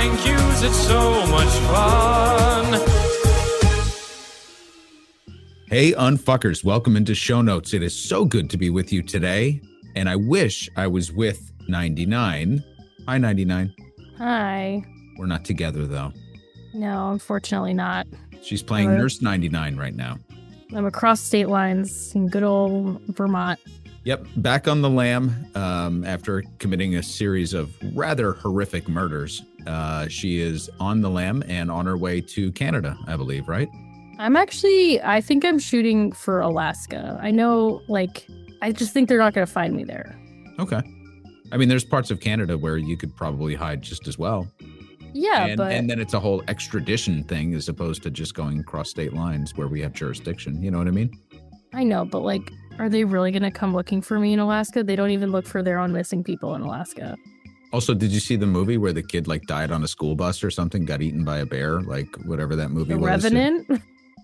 drawing cues, it's so much fun. Hey, unfuckers, welcome into Show Notes. It is so good to be with you today, and I wish I was with 99. Hi, 99. Hi. We're not together, though. No, unfortunately not. She's playing Nurse 99 right now. I'm across state lines in good old Vermont. Yep, back on the lam after committing a series of rather horrific murders. She is on the lam and on her way to Canada, I believe, right? I think I'm shooting for Alaska. I know, I just think they're not going to find me there. Okay. I mean, there's parts of Canada where you could probably hide just as well. Yeah, and then it's a whole extradition thing as opposed to just going across state lines where we have jurisdiction. You know what I mean? I know, but are they really going to come looking for me in Alaska? They don't even look for their own missing people in Alaska. Also, did you see the movie where the kid died on a school bus or something, got eaten by a bear, whatever that movie was? The Revenant?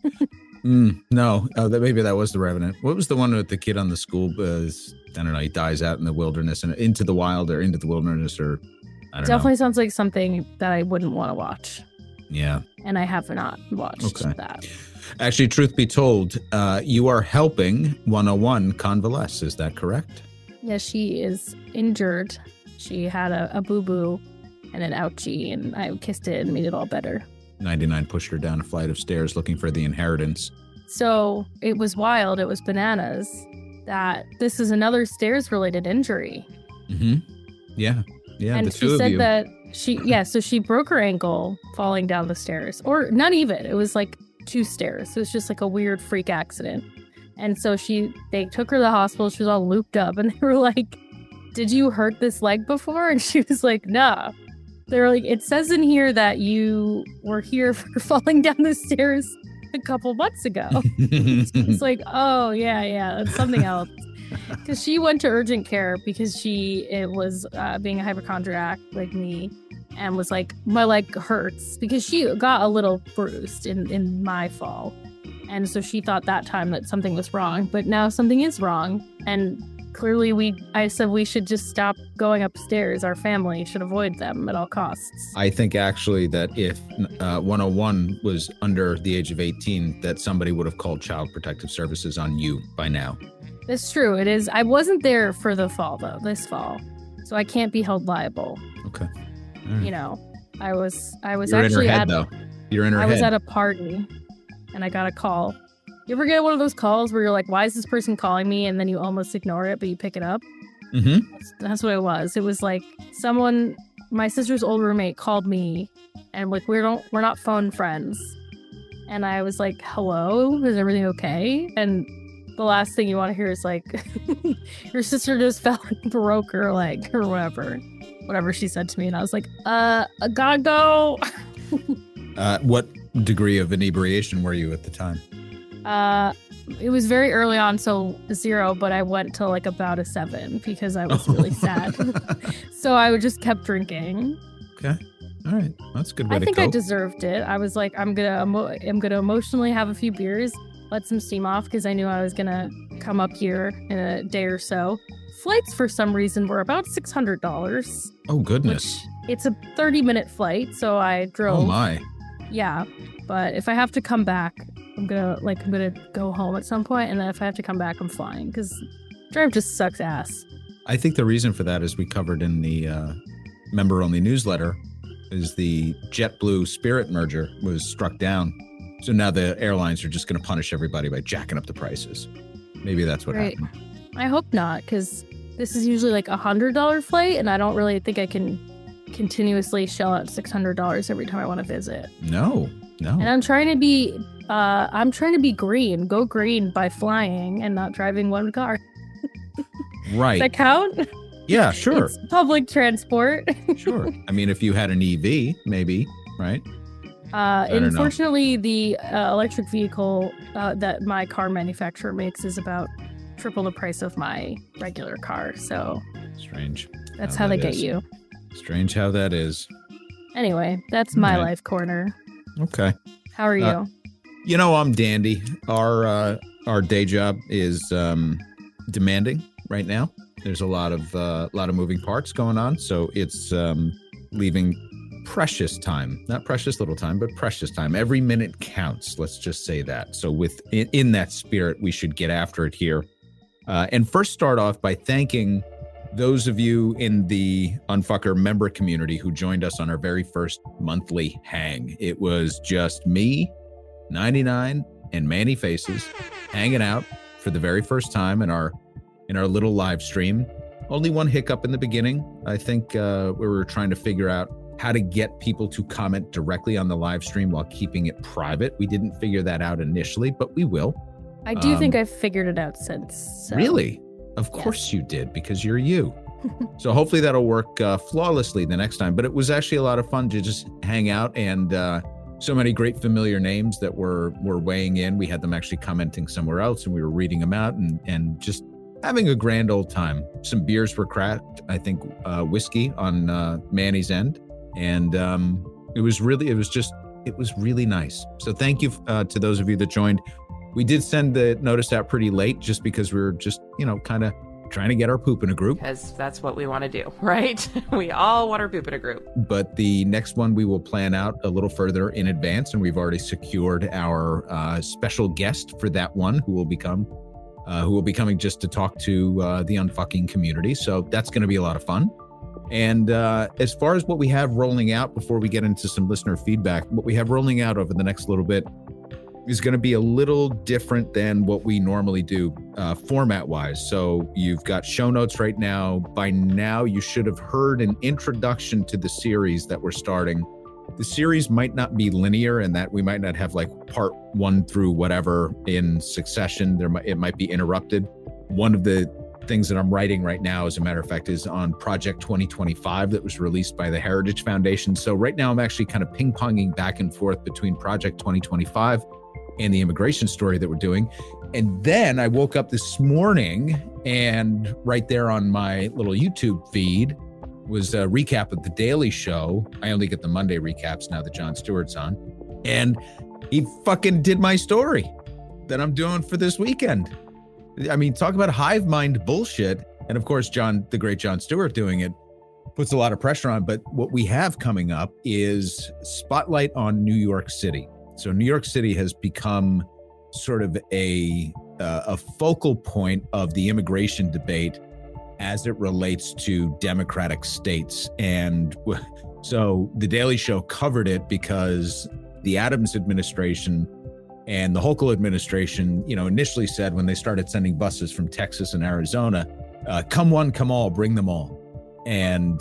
No, maybe that was The Revenant. What was the one with the kid on the school bus? I don't know. He dies out in the wilderness and into the wild or into the wilderness or I don't know. Definitely sounds like something that I wouldn't want to watch. Yeah. And I have not watched that. Actually, truth be told, you are helping 101 convalesce. Is that correct? Yeah, she is injured. She had a boo-boo and an ouchie, and I kissed it and made it all better. 99 pushed her down a flight of stairs looking for the inheritance. So it was wild. It was bananas that this is another stairs-related injury. Mm-hmm. Yeah. Yeah, and she said that so she broke her ankle falling down the stairs. Or not even. It was 2 stairs. It was just a weird freak accident. And so they took her to the hospital. She was all looped up. And they were like, did you hurt this leg before? And she was like, nah. They're like, it says in here that you were here for falling down the stairs a couple months ago. It's like, oh, yeah, that's something else. Because she went to urgent care because it was being a hypochondriac like me and was like, my leg hurts because she got a little bruised in my fall. And so she thought that time that something was wrong, but now something is wrong. And clearly I said we should just stop going upstairs. Our family should avoid them at all costs. I think actually that if 101 was under the age of 18, that somebody would have called Child Protective Services on you by now. That's true. It is. I wasn't there for the fall, though, this fall. So I can't be held liable. Okay. Right. I was You're actually in her head, though. You're in her head. I was at a party and I got a call. You ever get one of those calls where you're like, why is this person calling me? And then you almost ignore it, but you pick it up. Mm-hmm. That's what it was. It was like my sister's old roommate called me and we're not phone friends. And I was like, hello, is everything okay? And the last thing you want to hear is your sister just fell and broke her leg or whatever she said to me. And I was like, I gotta go. What degree of inebriation were you at the time? It was very early on, so 0, but I went to about a 7 because I was really sad. So I just kept drinking. Okay. All right. That's a good way to go. I think I deserved it. I was like, I'm gonna emotionally have a few beers, let some steam off because I knew I was gonna come up here in a day or so. Flights for some reason were about $600. Oh goodness! It's a 30-minute flight, so I drove. Oh my! Yeah, but if I have to come back, I'm gonna go home at some point, and then if I have to come back, I'm flying because drive just sucks ass. I think the reason for that, as we covered in the member-only newsletter, is the JetBlue Spirit merger was struck down. So now the airlines are just going to punish everybody by jacking up the prices. Maybe that's what happened. I hope not, because this is usually a $100 flight, and I don't really think I can continuously shell out $600 every time I want to visit. No. And I'm trying to be green. Go green by flying and not driving one car. Right. Does that count? Yeah, sure. It's public transport. Sure. I mean, if you had an EV, maybe, right? Unfortunately, the electric vehicle that my car manufacturer makes is about triple the price of my regular car. So strange. That's how they get you. Strange how that is. Anyway, that's my life corner. Okay. How are you? I'm dandy. Our day job is demanding right now. There's a lot of moving parts going on, so it's leaving precious time, not precious little time, but precious time. Every minute counts. Let's just say that. So in that spirit, we should get after it here. And first start off by thanking those of you in the Unfucker member community who joined us on our very first monthly hang. It was just me, 99, and Manny Faces hanging out for the very first time in our little live stream. Only one hiccup in the beginning. I think we were trying to figure out how to get people to comment directly on the live stream while keeping it private. We didn't figure that out initially, but we will. I do think I've figured it out since. So. Really? Of course you did, because you're you. So hopefully that'll work flawlessly the next time. But it was actually a lot of fun to just hang out, and so many great familiar names that were weighing in. We had them actually commenting somewhere else, and we were reading them out and just having a grand old time. Some beers were cracked, I think whiskey on Manny's end. And it was really nice. So thank you to those of you that joined. We did send the notice out pretty late just because we were just, kind of trying to get our poop in a group. Because that's what we want to do, right? We all want our poop in a group. But the next one we will plan out a little further in advance, and we've already secured our special guest for that one, who will be coming just to talk to the unfucking community. So that's going to be a lot of fun. And as far as what we have rolling out, before we get into some listener feedback, what we have rolling out over the next little bit is going to be a little different than what we normally do format-wise. So you've got show notes right now. By now, you should have heard an introduction to the series that we're starting. The series might not be linear, and that we might not have like part 1 through whatever in succession. It might be interrupted. One of the things that I'm writing right now, as a matter of fact, is on Project 2025 that was released by the Heritage Foundation. So right now I'm actually kind of ping-ponging back and forth between Project 2025 and the immigration story that we're doing. And then I woke up this morning, and right there on my little YouTube feed was a recap of The Daily Show. I only get the Monday recaps now that Jon Stewart's on. And he fucking did my story that I'm doing for this weekend. I mean, talk about hive mind bullshit. And of course, the great Jon Stewart doing it puts a lot of pressure on. But what we have coming up is Spotlight on New York City. So New York City has become sort of a focal point of the immigration debate as it relates to Democratic states. And so The Daily Show covered it because the Adams administration and the Hochul administration, initially said when they started sending buses from Texas and Arizona, come one, come all, bring them all. And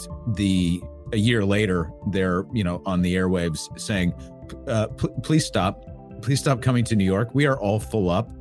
a year later, they're, on the airwaves saying, please stop coming to New York. We are all full up.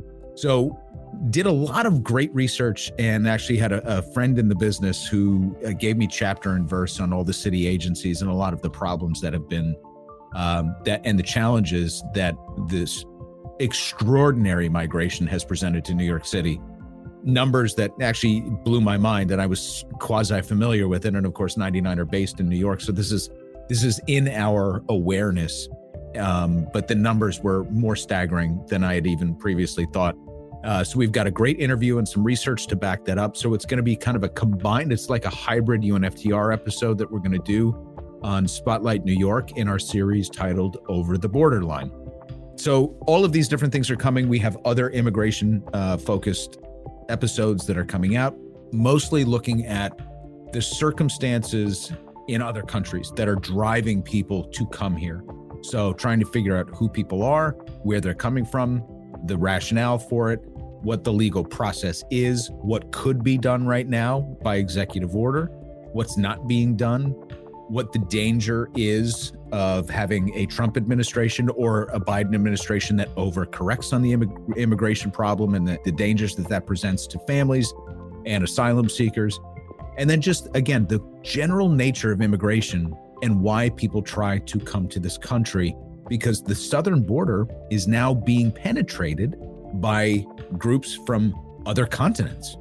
So did a lot of great research, and actually had a friend in the business who gave me chapter and verse on all the city agencies and a lot of the problems that have been and the challenges that this extraordinary migration has presented to New York City. Numbers that actually blew my mind, and I was quasi familiar with it. And of course, 99 are based in New York. So this is in our awareness. But the numbers were more staggering than I had even previously thought. So we've got a great interview and some research to back that up. So it's going to be kind of a combined, it's like a hybrid UNFTR episode that we're going to do on Spotlight New York in our series titled Over the Borderline. So all of these different things are coming. We have other immigration focused episodes that are coming out, mostly looking at the circumstances in other countries that are driving people to come here. So trying to figure out who people are, where they're coming from, the rationale for it, what the legal process is, what could be done right now by executive order, what's not being done, what the danger is of having a Trump administration or a Biden administration that overcorrects on the immigration problem, and the dangers that presents to families and asylum seekers. And then just, again, the general nature of immigration and why people try to come to this country, because the southern border is now being penetrated by groups from other continents.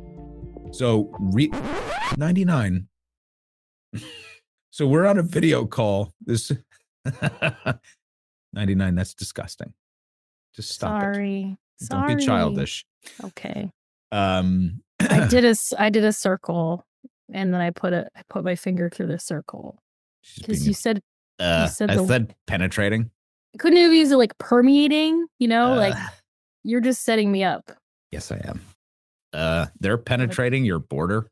So 99. So we're on a video call. This 99, that's disgusting. Just stop it. Sorry. Don't be childish. Okay. I did a circle, and then I put my finger through the circle. Because you said You said I the- said penetrating. Couldn't you have used it like permeating? You know, like you're just setting me up. Yes, I am. They're penetrating your border.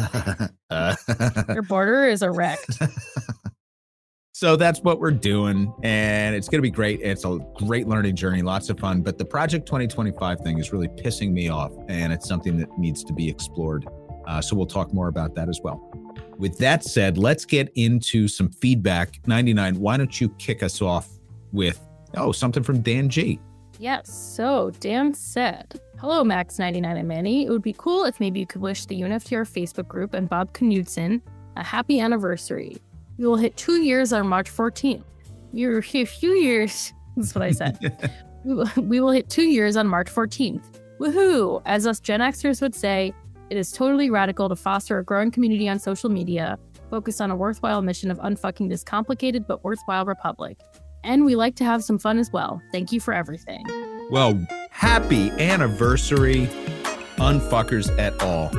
Your border is erect. So that's what we're doing, and it's going to be great. It's a great learning journey, lots of fun. But the Project 2025 thing is really pissing me off, and it's something that needs to be explored. So we'll talk more about that as well. With that said, let's get into some feedback. 99, why don't you kick us off with, something from Dan G. Yes. So Dan said, "Hello, Max99 and Manny. It would be cool if maybe you could wish the UNFTR Facebook group and Bob Knudsen a happy anniversary. We will hit 2 years on March 14th. You're here a few years." That's what I said. We will hit 2 years on March 14th. Woohoo! As us Gen Xers would say, it is totally radical to foster a growing community on social media, focused on a worthwhile mission of unfucking this complicated but worthwhile republic. And we like to have some fun as well. Thank you for everything. Well, happy anniversary, unfuckers at all.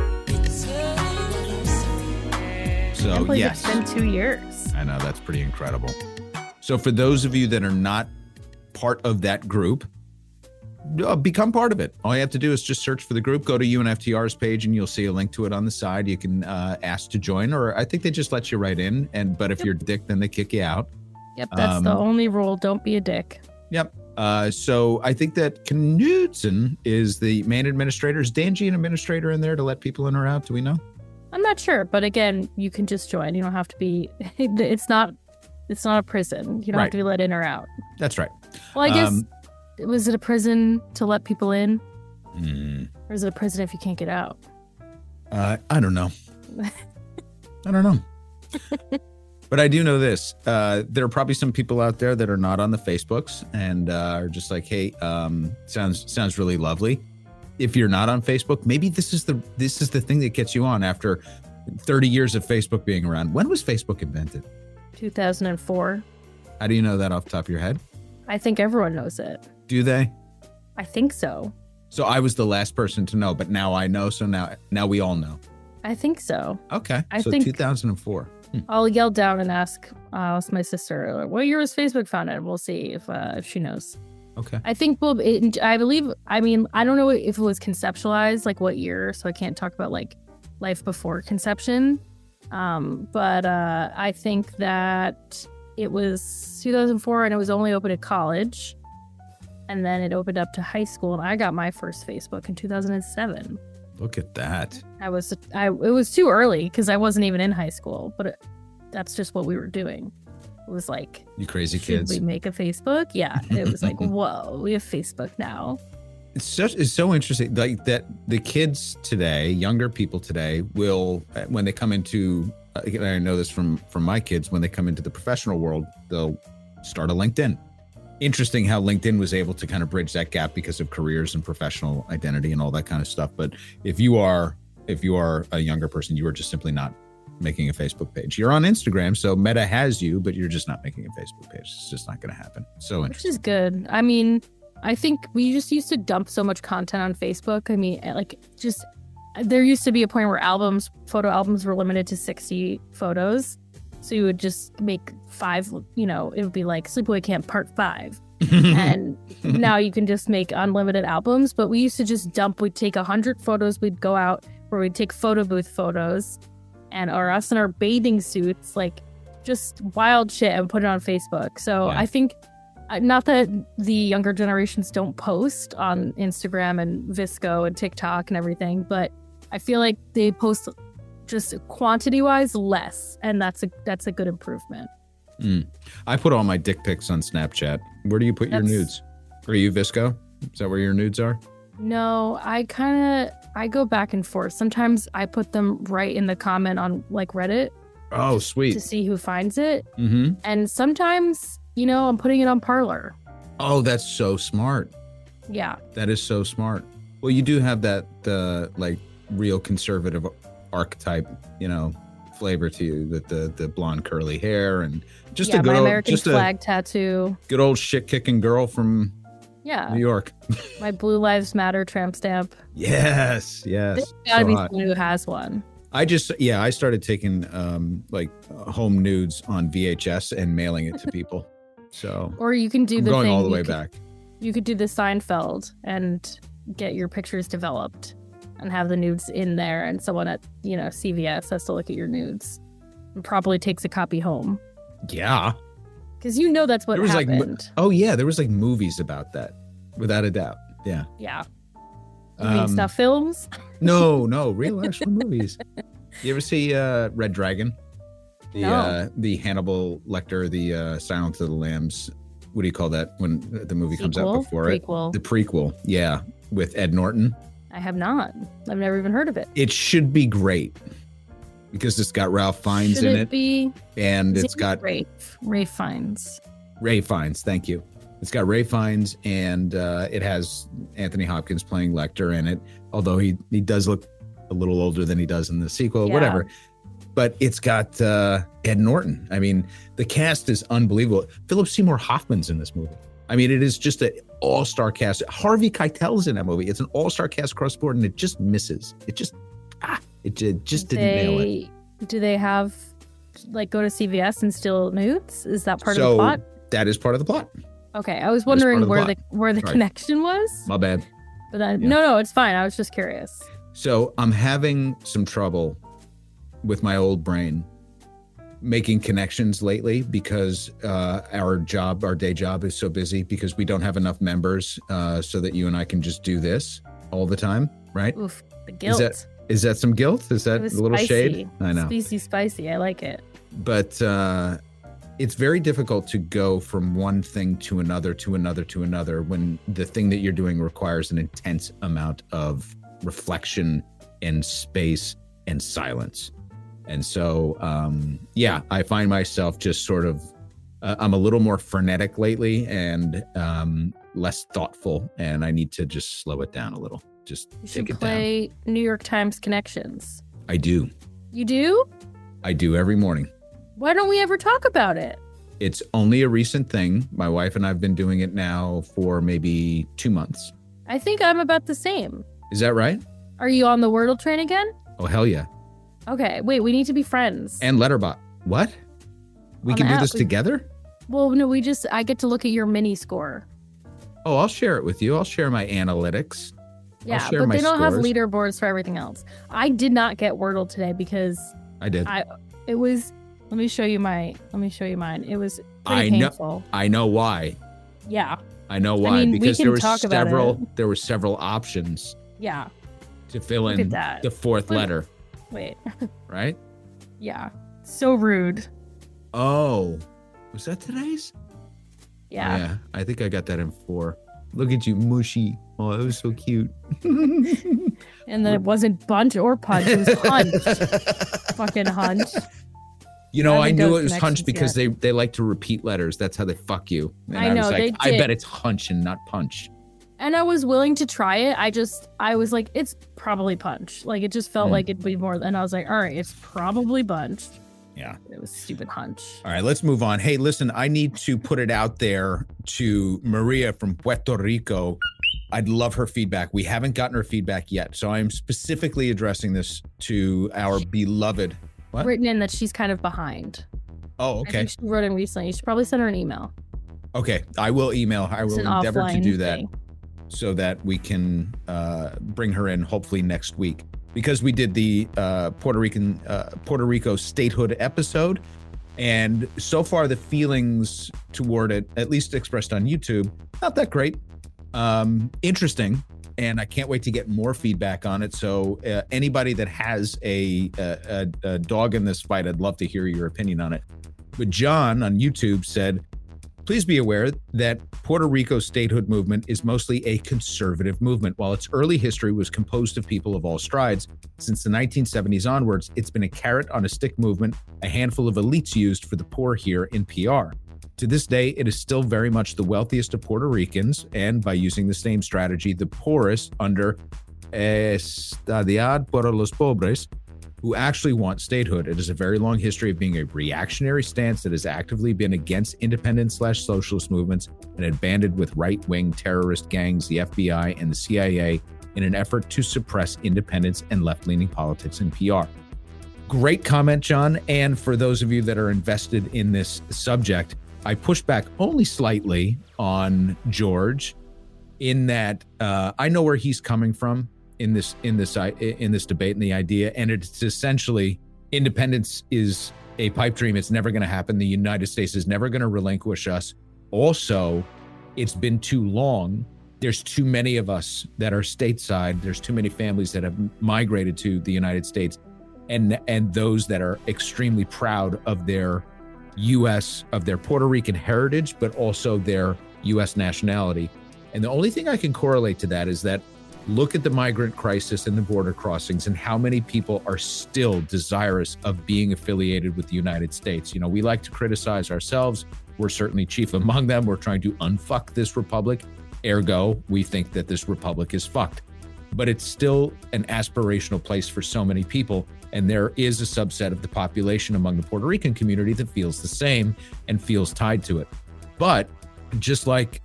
So, yes. It's been 2 years. I know, that's pretty incredible. So for those of you that are not part of that group, become part of it. All you have to do is just search for the group, go to UNFTR's page, and you'll see a link to it on the side. You can ask to join, or I think they just let you right in. But if you're a dick, then they kick you out. Yep, that's the only rule. Don't be a dick. Yep. So I think that Knudsen is the main administrator. Is Dan G an administrator in there to let people in or out? Do we know? I'm not sure, but again, you can just join. You don't have to be. It's not a prison. You don't have to be let in or out. That's right. Well, I guess was it a prison to let people in, or is it a prison if you can't get out? I don't know. I don't know. But I do know this. There are probably some people out there that are not on the Facebooks and are just like, hey, sounds really lovely. If you're not on Facebook, maybe this is the thing that gets you on after 30 years of Facebook being around. When was Facebook invented? 2004. How do you know that off the top of your head? I think everyone knows it. Do they? I think so. So I was the last person to know, but now I know. So now we all know. I think so. Okay. I so think 2004. I'll yell down and ask my sister, what year was Facebook founded? We'll see if she knows. Okay. I think, I don't know if it was conceptualized, like what year, so I can't talk about like life before conception. But I think that it was 2004 and it was only open at college. And then it opened up to high school, and I got my first Facebook in 2007. Look at that. It was too early because I wasn't even in high school, but that's just what we were doing. It was like, you crazy should kids. we make a Facebook? Yeah. It was like, whoa, we have Facebook now. It's so interesting, like that the kids today, younger people today, will when they come into, I know this from my kids, when they come into the professional world, they'll start a LinkedIn. Interesting how LinkedIn was able to kind of bridge that gap because of careers and professional identity and all that kind of stuff. But if you are a younger person, you are just simply not making a Facebook page. You're on Instagram, so Meta has you, but you're just not making a Facebook page. It's just not going to happen. So interesting. Which is good. I mean, I think we just used to dump so much content on Facebook. I mean, like, just there used to be a point where photo albums were limited to 60 photos. So you would just make 5, it would be like Sleepaway Camp Part 5. And now you can just make unlimited albums. But we used to just we'd take 100 photos. We'd go out where we'd take photo booth photos or us in our bathing suits, like just wild shit, and put it on Facebook. So yeah. I think, not that the younger generations don't post on Instagram and Visco and TikTok and everything, but I feel like they post just quantity-wise less, and that's a good improvement. I put all my dick pics on Snapchat. Where do you put your nudes? Are you Visco? Is that where your nudes are? No, I go back and forth. Sometimes I put them right in the comment on like Reddit. Oh, sweet. To see who finds it. Mm-hmm. And sometimes, I'm putting it on Parler. Oh, that's so smart. Yeah. That is so smart. Well, you do have that like real conservative archetype, flavor to you, with the blonde curly hair and just a good my old, American flag tattoo. Good old shit kicking girl from New York. My Blue Lives Matter tramp stamp. Yes. There's gotta be someone who has one. I started taking home nudes on VHS and mailing it to people. So Or you can do I'm the going thing. all the way back. You could do the Seinfeld and get your pictures developed and have the nudes in there, and someone at CVS has to look at your nudes and probably takes a copy home. Yeah. Because that's what There was happened. there was movies about that, without a doubt. Yeah. Yeah. You mean stuff films? No, real actual movies. You ever see Red Dragon? The Hannibal Lecter, the Silence of the Lambs. What do you call that when the movie comes out before prequel. it? The prequel. Yeah, with Ed Norton. I have not. I've never even heard of it. It should be great because it's got Ralph Fiennes in it. Be? And it's got Ray Fiennes. Ray Fiennes. Thank you. It's got Ray Fiennes, and it has Anthony Hopkins playing Lecter in it, although he does look a little older than he does in the sequel, whatever. But it's got Ed Norton. I mean, the cast is unbelievable. Philip Seymour Hoffman's in this movie. I mean, it is just an all-star cast. Harvey Keitel's in that movie. It's an all-star cast across the board, and it just misses. It just didn't nail it. Do they have, go to CVS and steal nudes? Is that part of the plot? That is part of the plot. Okay, I was wondering where the Right. connection was. My bad. But then, no, it's fine. I was just curious. So I'm having some trouble with my old brain making connections lately because our day job is so busy because we don't have enough members so that you and I can just do this all the time, right? Oof, the guilt. Is that some guilt? Is that a little spicy. shade? I know. Spicy. I like it. But it's very difficult to go from one thing to another when the thing that you're doing requires an intense amount of reflection and space and silence. And so, I find myself just sort of, I'm a little more frenetic lately and less thoughtful, and I need to just slow it down a little. Just you take should it play down. New York Times Connections. I do. You do? I do every morning. Why don't we ever talk about it? It's only a recent thing. My wife and I have been doing it now for maybe 2 months. I think I'm about the same. Is that right? Are you on the Wordle train again? Oh, hell yeah. Okay, wait, we need to be friends. And Letterbot. What? We can do this together? Well, no, I get to look at your mini score. Oh, I'll share it with you. I'll share my analytics. Yeah, but they don't have leaderboards for everything else. I did not get Wordle today because I did. Let me show you mine. It was pretty painful. I know why. Yeah. I know why. Because there were several options. Yeah. To fill in the fourth letter. Wait. Right? Yeah. So rude. Oh. Was that today's? Yeah. Oh, yeah. I think I got that in 4. Look at you, mushy. Oh, that was so cute. And then it wasn't bunch or punch. It was hunch. Fucking hunch. You know, I knew it was hunch because they like to repeat letters. That's how they fuck you. And I know. was like, they did. I bet it's hunch and not punch. And I was willing to try it. I was like, it's probably punch. Like, it just felt like it'd be more. And I was like, all right, it's probably bunch. Yeah. It was stupid hunch. All right, let's move on. Hey, listen, I need to put it out there to Maria from Puerto Rico. I'd love her feedback. We haven't gotten her feedback yet. So I'm specifically addressing this to our beloved. What? Written in that she's kind of behind. Oh, okay. I think she wrote in recently. You should probably send her an email. Okay, I will email her. I will endeavor to do that thing. So that we can bring her in hopefully next week. Because we did the Puerto Rico statehood episode. And so far the feelings toward it, at least expressed on YouTube, not that great. Interesting. And I can't wait to get more feedback on it. So anybody that has a dog in this fight, I'd love to hear your opinion on it. But John on YouTube said, please be aware that Puerto Rico's statehood movement is mostly a conservative movement. While its early history was composed of people of all strides, since the 1970s onwards, it's been a carrot on a stick movement a handful of elites used for the poor here in PR. To this day, it is still very much the wealthiest of Puerto Ricans, and by using the same strategy, the poorest under Estadidad para los Pobres, who actually want statehood. It has a very long history of being a reactionary stance that has actively been against independent/socialist movements and had banded with right-wing terrorist gangs, the FBI, and the CIA in an effort to suppress independence and left-leaning politics and PR. Great comment, John. And for those of you that are invested in this subject, I push back only slightly on George in that I know where he's coming from in this debate and the idea, and it's essentially independence is a pipe dream. It's never going to happen. The United States is never going to relinquish us. Also, it's been too long. There's too many of us that are stateside. There's too many families that have migrated to the United States, and those that are extremely proud of their U.S., of their Puerto Rican heritage, but also their U.S. nationality. And the only thing I can correlate to that is that look at the migrant crisis and the border crossings and how many people are still desirous of being affiliated with the United States. You know, we like to criticize ourselves. We're certainly chief among them. We're trying to unfuck this republic. Ergo, we think that this republic is fucked. But it's still an aspirational place for so many people. And there is a subset of the population among the Puerto Rican community that feels the same and feels tied to it. But just like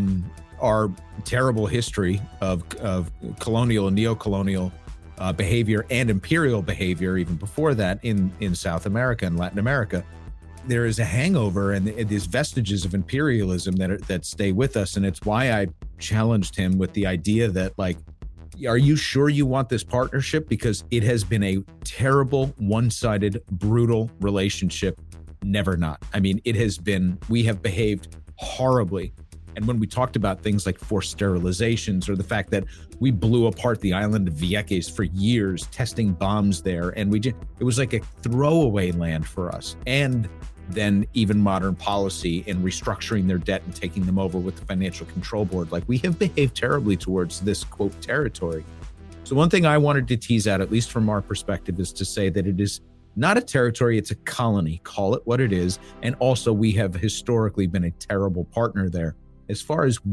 our terrible history of colonial and neo-colonial behavior and imperial behavior, even before that in South America and Latin America, there is a hangover and these vestiges of imperialism that stay with us. And it's why I challenged him with the idea that, like, are you sure you want this partnership? Because it has been a terrible, one-sided, brutal relationship. Never not. I mean, we have behaved horribly. And when we talked about things like forced sterilizations or the fact that we blew apart the island of Vieques for years, testing bombs there, and it was like a throwaway land for us. And then even modern policy and restructuring their debt and taking them over with the Financial Control Board. Like, we have behaved terribly towards this, quote, territory. So one thing I wanted to tease out, at least from our perspective, is to say that it is not a territory, it's a colony. Call it what it is. And also, we have historically been a terrible partner there. As far as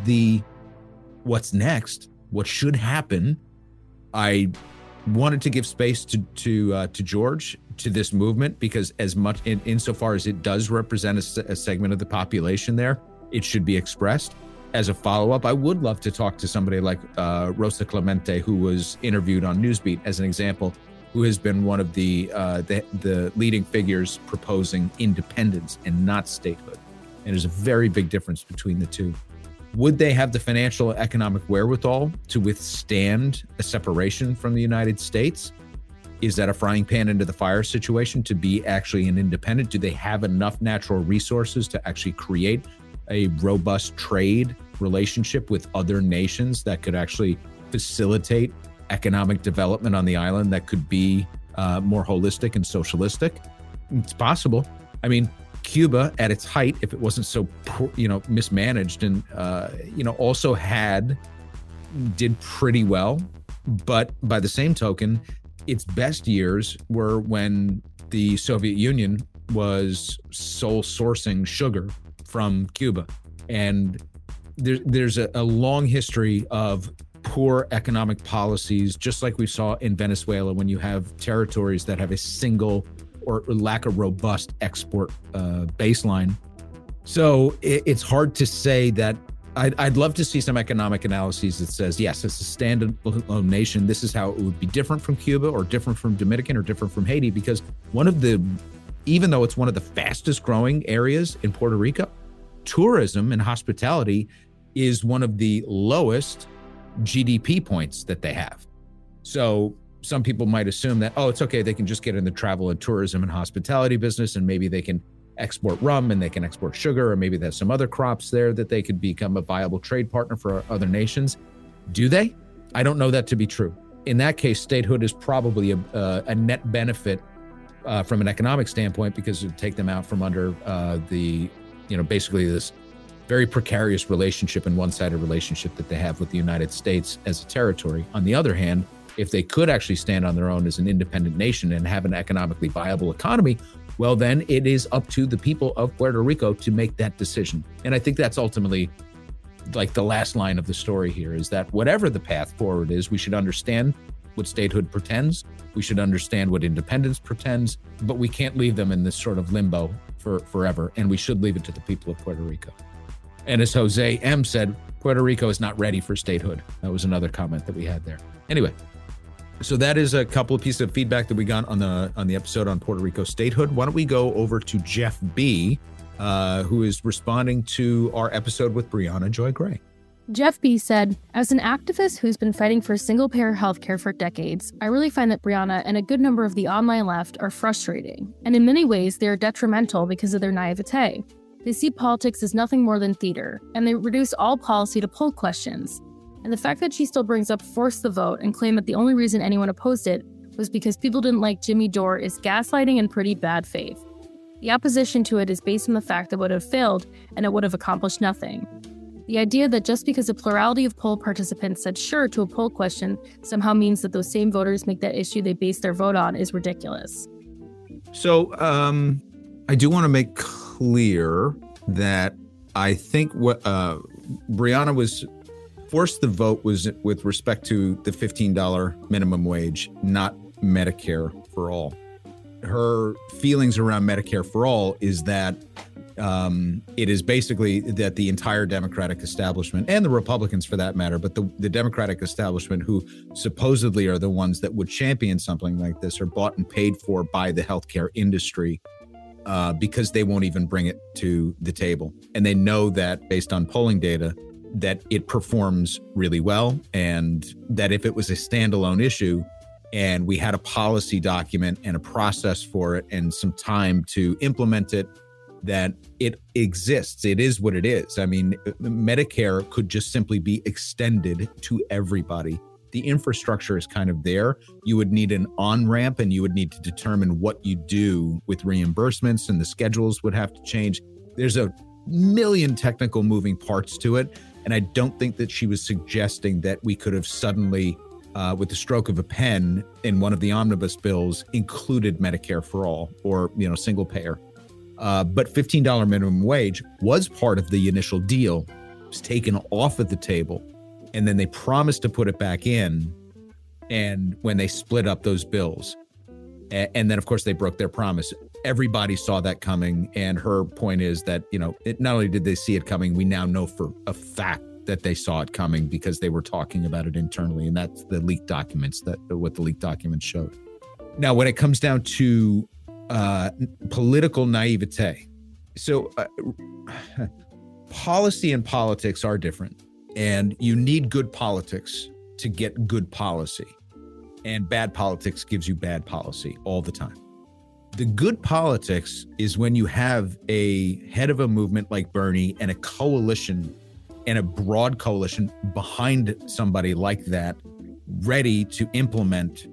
what's next, what should happen, I wanted to give space to George, to this movement, because as much insofar as it does represent a segment of the population there, it should be expressed. As a follow-up, I would love to talk to somebody like Rosa Clemente, who was interviewed on Newsbeat as an example, who has been one of the leading figures proposing independence and not statehood. And there's a very big difference between the two. Would they have the financial economic wherewithal to withstand a separation from the United States? Is that a frying pan into the fire situation to be actually an independent? Do they have enough natural resources to actually create a robust trade relationship with other nations that could actually facilitate economic development on the island that could be more holistic and socialistic? It's possible. I mean, Cuba at its height, if it wasn't so, mismanaged and, also did pretty well. But by the same token, its best years were when the Soviet Union was sole sourcing sugar from Cuba. And there's a long history of poor economic policies, just like we saw in Venezuela, when you have territories that have a single or lack of robust export baseline. So it's hard to say that. I'd love to see some economic analyses that says, yes, it's a standalone nation. This is how it would be different from Cuba or different from Dominican or different from Haiti, because even though it's one of the fastest growing areas in Puerto Rico, tourism and hospitality is one of the lowest GDP points that they have. So some people might assume that, it's okay, they can just get in the travel and tourism and hospitality business, and maybe they can export rum and they can export sugar, or maybe there's some other crops there that they could become a viable trade partner for other nations. Do they? I don't know that to be true. In that case, statehood is probably a net benefit from an economic standpoint, because it would take them out from under basically this very precarious relationship and one-sided relationship that they have with the United States as a territory. On the other hand, if they could actually stand on their own as an independent nation and have an economically viable economy, well, then it is up to the people of Puerto Rico to make that decision. And I think that's ultimately like the last line of the story here, is that whatever the path forward is, we should understand what statehood pretends. We should understand what independence pretends, but we can't leave them in this sort of limbo for forever. And we should leave it to the people of Puerto Rico. And as Jose M. said, Puerto Rico is not ready for statehood. That was another comment that we had there. Anyway, So that is a couple of pieces of feedback that we got on the episode on Puerto Rico statehood. Why don't we go over to Jeff B., who is responding to our episode with Brianna Joy Gray. Jeff B. said, as an activist who's been fighting for single-payer healthcare for decades, I really find that Brianna and a good number of the online left are frustrating, and in many ways they are detrimental because of their naivete. They see politics as nothing more than theater, and they reduce all policy to poll questions. And the fact that she still brings up force the vote and claim that the only reason anyone opposed it was because people didn't like Jimmy Dore is gaslighting and pretty bad faith. The opposition to it is based on the fact that it would have failed and it would have accomplished nothing. The idea that just because a plurality of poll participants said sure to a poll question somehow means that those same voters make that issue they base their vote on is ridiculous. So I do want to make clear that I think what Brianna was forced the vote was with respect to the $15 minimum wage, not Medicare for all. Her feelings around Medicare for all is that it is basically that the entire Democratic establishment, and the Republicans for that matter, but the Democratic establishment, who supposedly are the ones that would champion something like this, are bought and paid for by the healthcare industry because they won't even bring it to the table. And they know that based on polling data, that it performs really well, and that if it was a standalone issue and we had a policy document and a process for it and some time to implement it, that it exists. It is what it is. I mean, Medicare could just simply be extended to everybody. The infrastructure is kind of there. You would need an on-ramp, and you would need to determine what you do with reimbursements, and the schedules would have to change. There's a million technical moving parts to it. And I don't think that she was suggesting that we could have suddenly, with the stroke of a pen in one of the omnibus bills, included Medicare for all or, single payer. But $15 minimum wage was part of the initial deal. It was taken off of the table, and then they promised to put it back in. And when they split up those bills, and then of course they broke their promise. Everybody saw that coming, and her point is that not only did they see it coming, we now know for a fact that they saw it coming because they were talking about it internally, and that's the leaked documents what the leaked documents showed. Now, when it comes down to political naivete. So policy and politics are different, and you need good politics to get good policy, and bad politics gives you bad policy all the time. The good politics is when you have a head of a movement like Bernie and a coalition, and a broad coalition behind somebody like that, ready to implement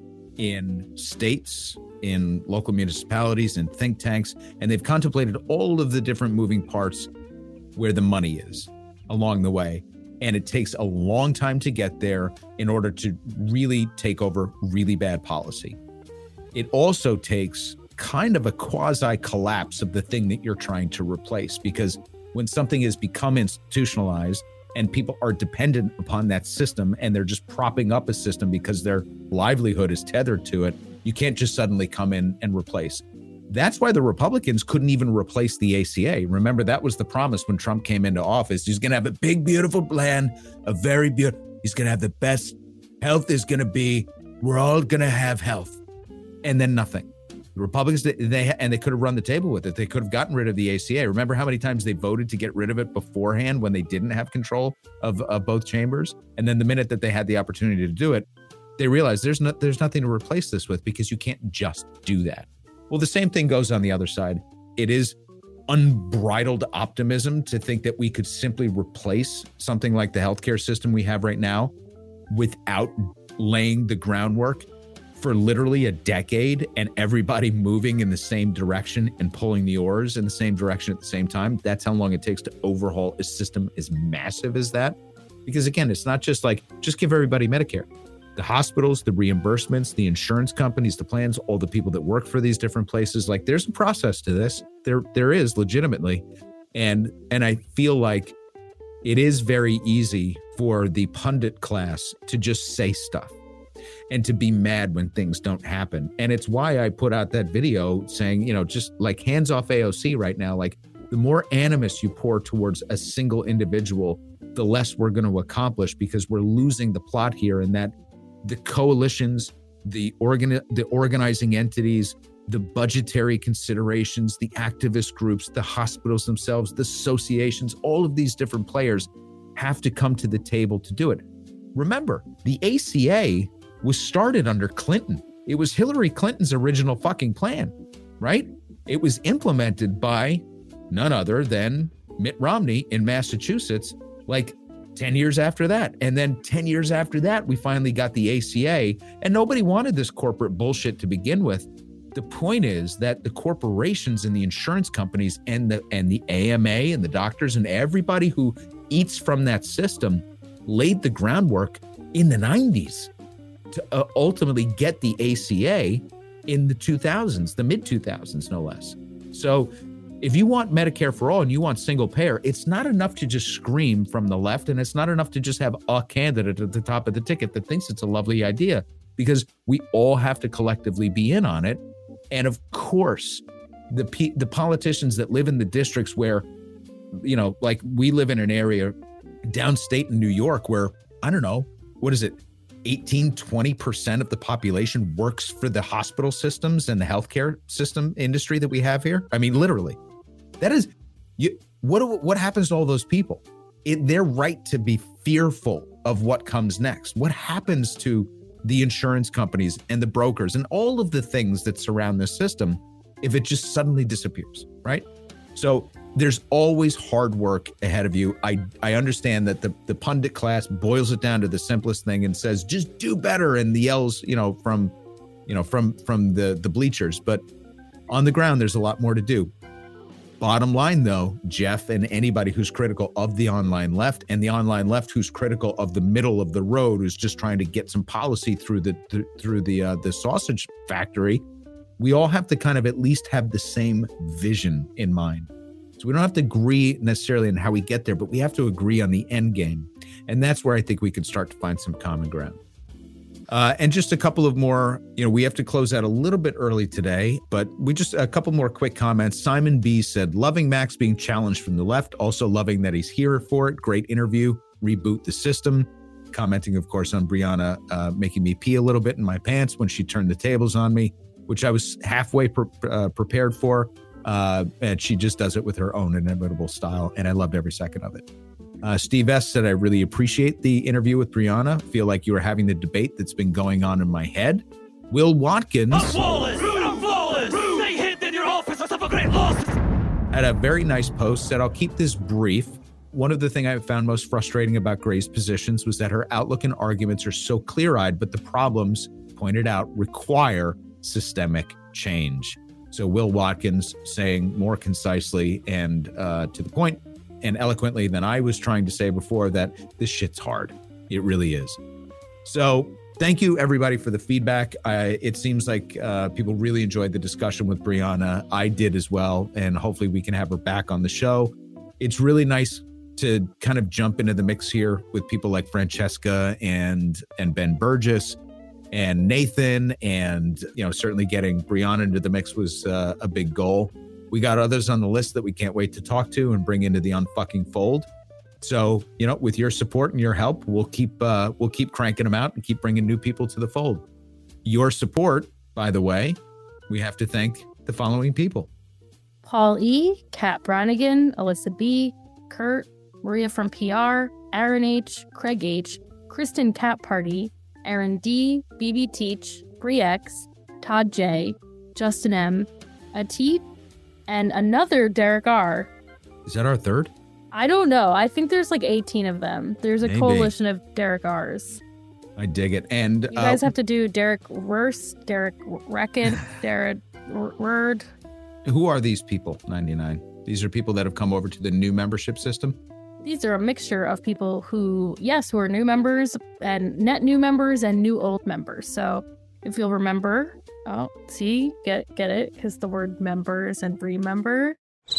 in states, in local municipalities, and think tanks, and they've contemplated all of the different moving parts where the money is along the way. And it takes a long time to get there in order to really take over really bad policy. It also takes kind of a quasi collapse of the thing that you're trying to replace, because when something has become institutionalized and people are dependent upon that system, and they're just propping up a system because their livelihood is tethered to it, you can't just suddenly come in and replace. That's why the Republicans couldn't even replace the ACA. Remember, that was the promise when Trump came into office. He's going to have a big, beautiful plan, he's going to have the best health is going to be, we're all going to have health. And then nothing. The Republicans, they could have run the table with it. They could have gotten rid of the ACA. Remember how many times they voted to get rid of it beforehand when they didn't have control of both chambers? And then the minute that they had the opportunity to do it, they realized there's nothing to replace this with, because you can't just do that. Well, the same thing goes on the other side. It is unbridled optimism to think that we could simply replace something like the healthcare system we have right now without laying the groundwork for literally a decade and everybody moving in the same direction and pulling the oars in the same direction at the same time. That's how long it takes to overhaul a system as massive as that. Because again, it's not just like, just give everybody Medicare. The hospitals, the reimbursements, the insurance companies, the plans, all the people that work for these different places, like there's a process to this. There is legitimately. And I feel like it is very easy for the pundit class to just say stuff and to be mad when things don't happen. And it's why I put out that video saying, just like hands off AOC right now, like the more animus you pour towards a single individual, the less we're going to accomplish, because we're losing the plot here, and that the coalitions the organizing entities, the budgetary considerations, the activist groups, the hospitals themselves, the associations, all of these different players have to come to the table to do it. Remember, the ACA was started under Clinton. It was Hillary Clinton's original fucking plan, right? It was implemented by none other than Mitt Romney in Massachusetts, like 10 years after that. And then 10 years after that, we finally got the ACA, and nobody wanted this corporate bullshit to begin with. The point is that the corporations and the insurance companies and the AMA and the doctors and everybody who eats from that system laid the groundwork in the 90s to ultimately get the ACA in the 2000s, the mid 2000s, no less. So if you want Medicare for all and you want single payer, it's not enough to just scream from the left, and it's not enough to just have a candidate at the top of the ticket that thinks it's a lovely idea, because we all have to collectively be in on it. And of course, the politicians that live in the districts where, you know, like we live in an area downstate in New York where, I don't know, what is it? 20% of the population works for the hospital systems and the healthcare system industry that we have here. I mean, literally, that is, what happens to all those people? They're right to be fearful of what comes next. What happens to the insurance companies and the brokers and all of the things that surround this system if it just suddenly disappears, right? So there's always hard work ahead of you. I understand that the pundit class boils it down to the simplest thing and says, just do better, and the yells, from the bleachers. But on the ground, there's a lot more to do. Bottom line, though, Jeff, and anybody who's critical of the online left, and the online left who's critical of the middle of the road, who's just trying to get some policy through the sausage factory, we all have to kind of at least have the same vision in mind. So we don't have to agree necessarily on how we get there, but we have to agree on the end game. And that's where I think we can start to find some common ground. And just a couple of more, we have to close out a little bit early today, but a couple more quick comments. Simon B said, loving Max being challenged from the left, also loving that he's here for it. Great interview, reboot the system. Commenting, of course, on Brianna making me pee a little bit in my pants when she turned the tables on me, which I was halfway prepared for. And she just does it with her own inimitable style, and I loved every second of it. Steve S. said, I really appreciate the interview with Brianna. Feel like you were having the debate that's been going on in my head. Will Watkins. I'm flawless! I'm flawless! Stay hidden in your office or suffer great loss! Had a very nice post, said, I'll keep this brief. One of the things I found most frustrating about Gray's positions was that her outlook and arguments are so clear-eyed, but the problems, pointed out, require systemic change. So Will Watkins saying more concisely and to the point and eloquently than I was trying to say before that this shit's hard. It really is. So thank you, everybody, for the feedback. It seems like people really enjoyed the discussion with Brianna. I did as well, and hopefully we can have her back on the show. It's really nice to kind of jump into the mix here with people like Francesca and Ben Burgess and Nathan, and certainly getting Brianna into the mix was a big goal. We got others on the list that we can't wait to talk to and bring into the unfucking fold. So, with your support and your help, we'll keep cranking them out and keep bringing new people to the fold. Your support, by the way, we have to thank the following people: Paul E., Kat Brannigan, Alyssa B., Kurt, Maria from PR, Aaron H., Craig H., Kristen Cat Party, Aaron D., BB Teach, Bree X, Todd J., Justin M., Atif, and another Derek R. Is that our third? I don't know. I think there's like 18 of them. There's a coalition of Derek R's. I dig it. And you guys have to do Derek Worse, Derek Reckon, Derek Word. Who are these people, 99? These are people that have come over to the new membership system? These are a mixture of people who are new members and net new members and new old members. So if you'll remember, get it? Because the word members and remember.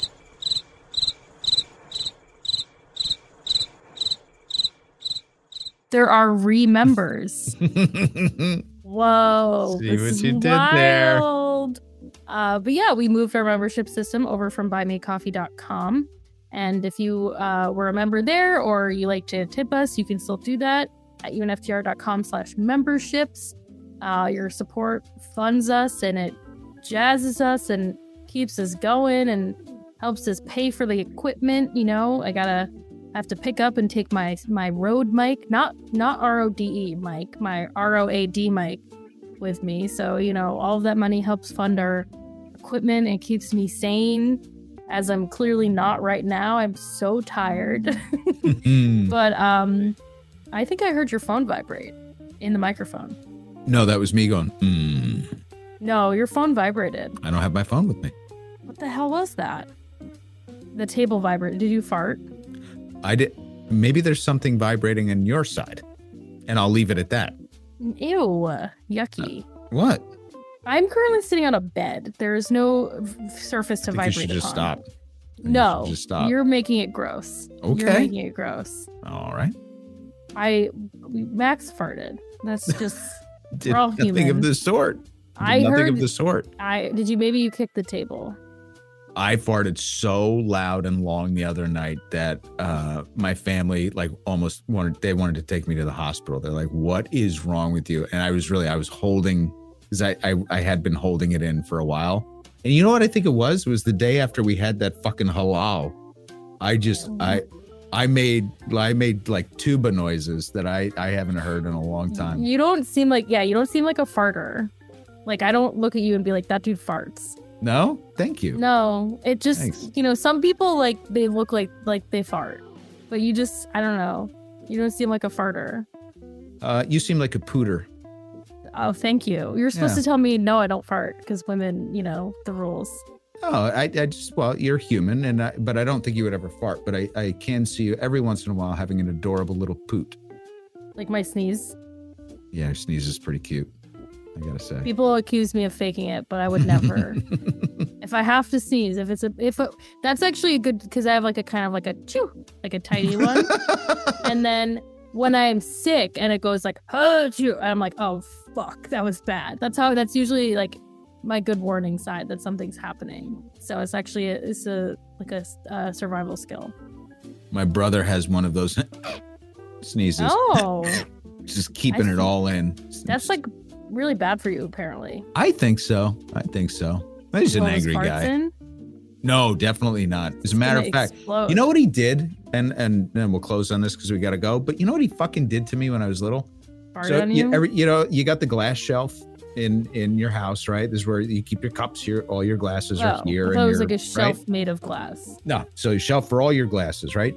There are remembers. Whoa. See what you did there. But yeah, we moved our membership system over from buymeacoffee.com. And if you were a member there or you like to tip us, you can still do that at unftr.com/memberships. Your support funds us and it jazzes us and keeps us going and helps us pay for the equipment. You know, I have to pick up and take my Rode mic, not RODE mic, my ROAD mic with me. So, you know, all of that money helps fund our equipment and keeps me sane, as I'm clearly not right now. I'm so tired. But I think I heard your phone vibrate in the microphone. No, that was me going, No, your phone vibrated. I don't have my phone with me. What the hell was that? The table vibrated. Did you fart? I did. Maybe there's something vibrating on your side, and I'll leave it at that. Ew, yucky. What? I'm currently sitting on a bed. There is no surface to vibrate You should just upon. stop. No, just stop. You're making it gross. Okay. You're making it gross. All right. Max farted. That's just Did we're all nothing human. of the sort. I Nothing heard. of the sort. Maybe you kicked the table. I farted so loud and long the other night that my family wanted to take me to the hospital. They're like, "What is wrong with you?" And I was holding, because I had been holding it in for a while. And you know what I think it was? It was the day after we had that fucking halal. I made like tuba noises that I haven't heard in a long time. You don't seem like a farter. Like, I don't look at you and be like, that dude farts. No? Thank you. No, it just, Thanks. you know, some people like they look like they fart, but you just, I don't know. You don't seem like a farter. You seem like a pooter. Oh, thank you. You're supposed to tell me, no, I don't fart, because women, you know, the rules. Oh, I just, well, you're human, but I don't think you would ever fart. But I can see you every once in a while having an adorable little poot. Like my sneeze. Yeah, your sneeze is pretty cute, I gotta say. People accuse me of faking it, but I would never. If I have to sneeze, that's actually a good, because I have like a kind of like a chew, like a tiny one. And then when I'm sick and it goes like, oh, chew, and I'm like, oh, fuck, that was bad. That's usually like my good warning sign that something's happening. So it's actually a survival skill. My brother has one of those sneezes. Oh, Just keeping it all in. that's like really bad for you, apparently. I think so. He's an Blow his angry farts guy. in? No, definitely not. As a matter of fact, Explode. you know what he did? And then we'll close on this because we got to go. But you know what he fucking did to me when I was little? Fart So on you? you got the glass shelf in your house, right? This is where you keep your cups here. All your glasses are here. I thought it was like a right? shelf made of glass. No, so a shelf for all your glasses, right?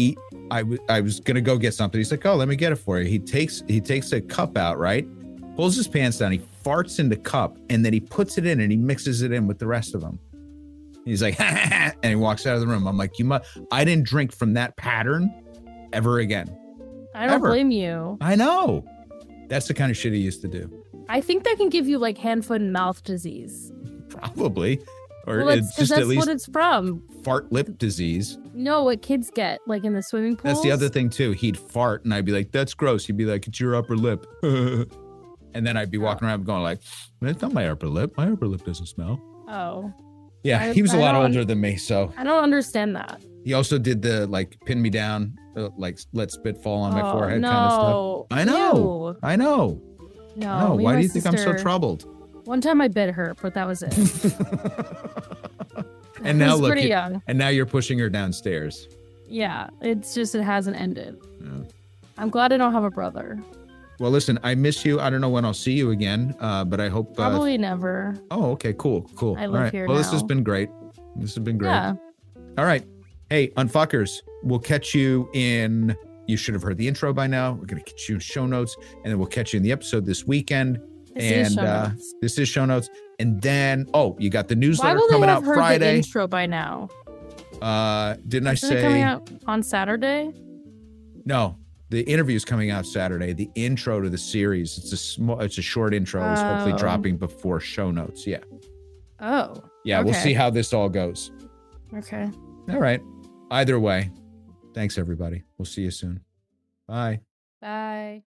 I was gonna go get something. He's like, "Oh, let me get it for you." He takes a cup out, right? Pulls his pants down. He farts in the cup, and then he puts it in and he mixes it in with the rest of them. He's like, and he walks out of the room. I'm like, I didn't drink from that pattern ever again. I don't blame you. I know. That's the kind of shit he used to do. I think that can give you like hand, foot, and mouth disease. Probably. Or Well, it's just that's at least what it's from. fart lip disease. No, what kids get, like in the swimming pool. That's the other thing too. He'd fart and I'd be like, "That's gross." He'd be like, "It's your upper lip." And then I'd be walking around going like, "It's not my upper lip. My upper lip doesn't smell." Oh, Yeah, he was a I lot don't- older than me, so I don't understand that. he also did the like pin me down, like let spit fall on my Oh, forehead no. kind of stuff. I know. Ew. I know. No. me Why and do you my think I'm so sister- troubled? One time I bit her, but that was it. And now I was look, pretty young. and now you're pushing her downstairs. Yeah, it's just it hasn't ended. Yeah. I'm glad I don't have a brother. Well, listen, I miss you. I don't know when I'll see you again, but I hope. Probably never. Oh, okay, cool. I live All right. here Well, this has now. been great. This has been great. Yeah. All right. Hey, unfuckers, we'll catch you in. You should have heard the intro by now. We're gonna get you in show notes, and then we'll catch you in the episode this weekend. This is show notes. This is show notes. And then, you got the Why newsletter will they coming have out heard the Friday. intro by now? Didn't I Isn't it coming say? out on Saturday? No, the interview is coming out Saturday. The intro to the series. It's a short intro. It's hopefully Oh. dropping before show notes. Yeah. Oh. Yeah. We'll Okay. see how this all goes. Okay. All right. Either way, thanks everybody. We'll see you soon. Bye. Bye.